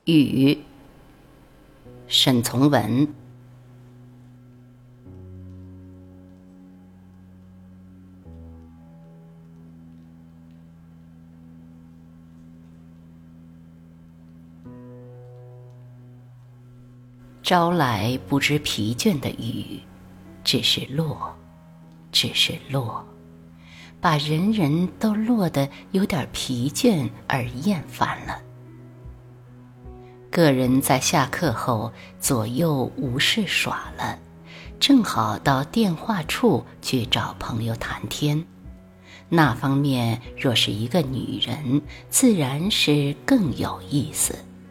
雨，沈从文。招来不知疲倦的雨，只是落，只是落，把人人都落得有点疲倦而厌烦了。个人在下课后左右无事耍了，正好到电话处去找朋友谈天。那方面若是一个女人，自然是更有意思。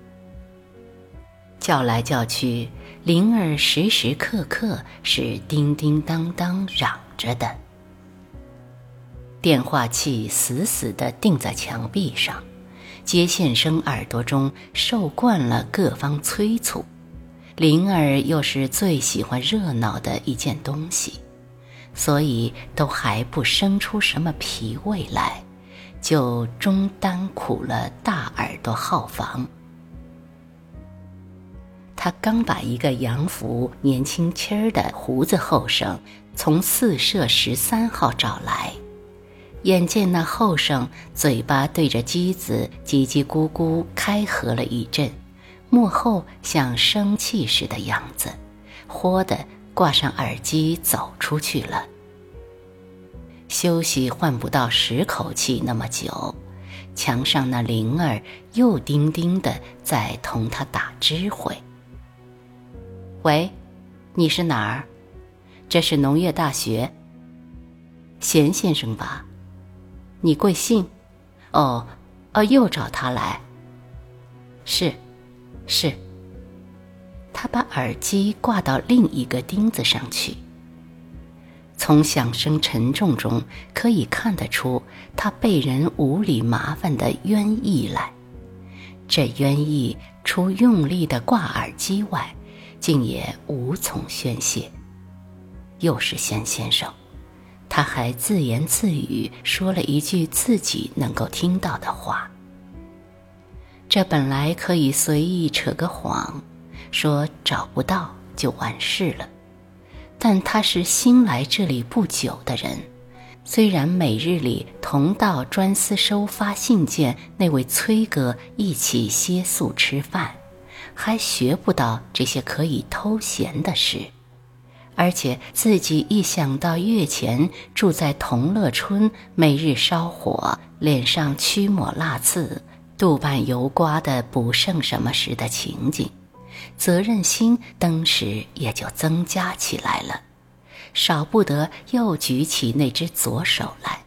叫来叫去，铃儿时时刻刻是叮叮当当嚷着的。电话器死死地钉在墙壁上，接线生耳朵中受惯了各方催促，铃儿又是最喜欢热闹的一件东西，所以都还不生出什么脾胃来，就终担苦了大耳朵号房。他刚把一个洋服年轻轻儿的胡子后生从4舍13号找来，眼见那后生嘴巴对着机子叽叽咕咕开合了一阵，幕后像生气似的样子，豁地挂上耳机走出去了。休息换不到10口气那么久，墙上那铃儿又叮叮地在同他打知会。喂，你是哪儿？这是农业大学。贤先生吧？你贵姓？哦，又找他来。是。他把耳机挂到另一个钉子上去。从响声沉重中可以看得出他被人无理麻烦的冤意来。这冤意除用力的挂耳机外，竟也无从宣泄。又是贤先生，他还自言自语说了一句自己能够听到的话。这本来可以随意扯个谎，说找不到就完事了，但他是新来这里不久的人，虽然每日里同到专司收发信件那位崔哥一起歇宿吃饭，还学不到这些可以偷闲的事，而且自己一想到月前住在同乐村，每日烧火，脸上驱抹蜡刺，肚拌油瓜的不剩什么时的情景，责任心登时也就增加起来了，少不得又举起那只左手来。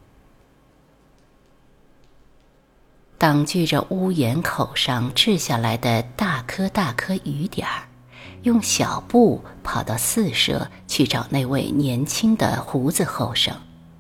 挡据着屋檐口上掷下来的大颗大颗雨点儿，用小步跑到4舍去找那位年轻的胡子后生。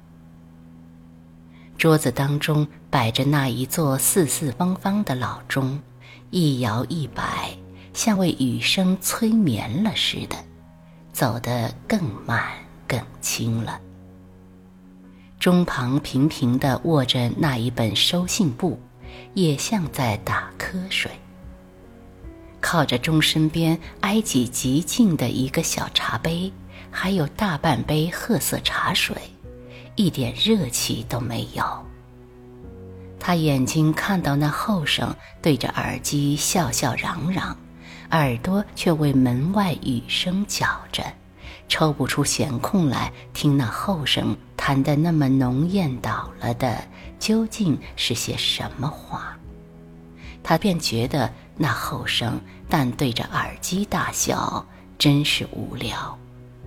桌子当中摆着那一座四四方方的老钟，一摇一摆，像为雨声催眠了似的，走得更慢更轻了。钟旁平平地握着那一本收信簿，也像在打瞌睡。靠着钟身边挨挤极近的一个小茶杯，还有大半杯褐色茶水，一点热气都没有。他眼睛看到那后生对着耳机笑笑嚷嚷，耳朵却为门外雨声搅着，抽不出闲空来听那后生谈得那么浓艳倒了的究竟是些什么话。他便觉得那后生但对着耳机大笑，真是无聊。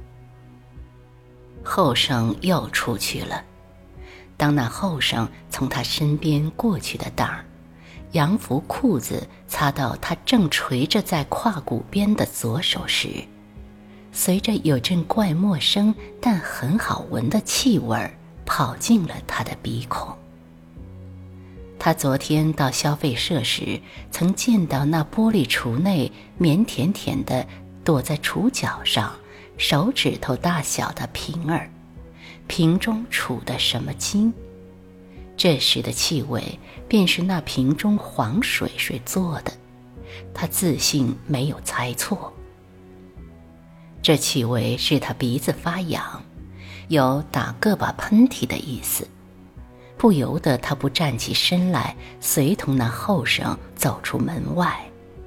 后生又出去了。当那后生从他身边过去的当儿，洋服裤子擦到他正垂着在胯骨边的左手时，随着有阵怪陌生但很好闻的气味跑进了他的鼻孔。他昨天到消费社时，曾见到那玻璃橱内绵甜甜的躲在橱角上手指头大小的瓶儿，瓶中储的什么金？这时的气味便是那瓶中黄水做的， 他自信没有猜错。这气味使他鼻子发痒，有打个把喷嚏的意思，不由得他不站起身来，随同那后生走出门外。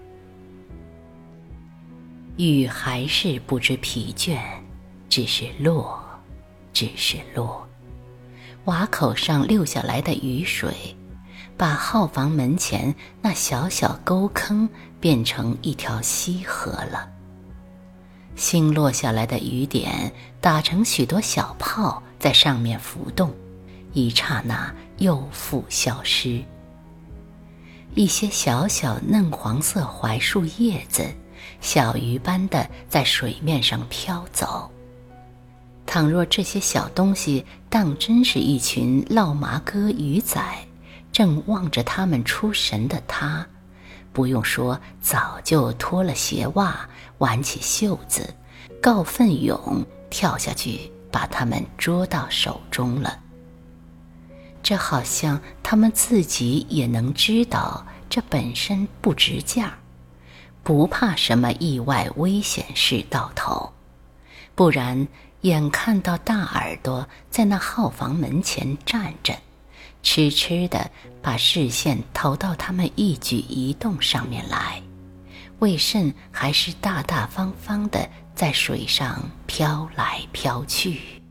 雨还是不知疲倦，只是落，只是落。瓦口上溜下来的雨水，把号房门前那小小沟坑变成一条溪河了。新落下来的雨点打成许多小泡，在上面浮动，一刹那又复消失。一些小小嫩黄色槐树叶子，小鱼般的在水面上飘走。倘若这些小东西当真是一群烙麻哥鱼仔，正望着他们出神的他，不用说，早就脱了鞋袜，挽起袖子，告奋勇跳下去，把他们捉到手中了。这好像他们自己也能知道，这本身不值价，不怕什么意外危险事到头，不然眼看到大耳朵在那号房门前站着，痴痴地把视线投到他们一举一动上面来，为甚还是大大方方地在水上飘来飘去。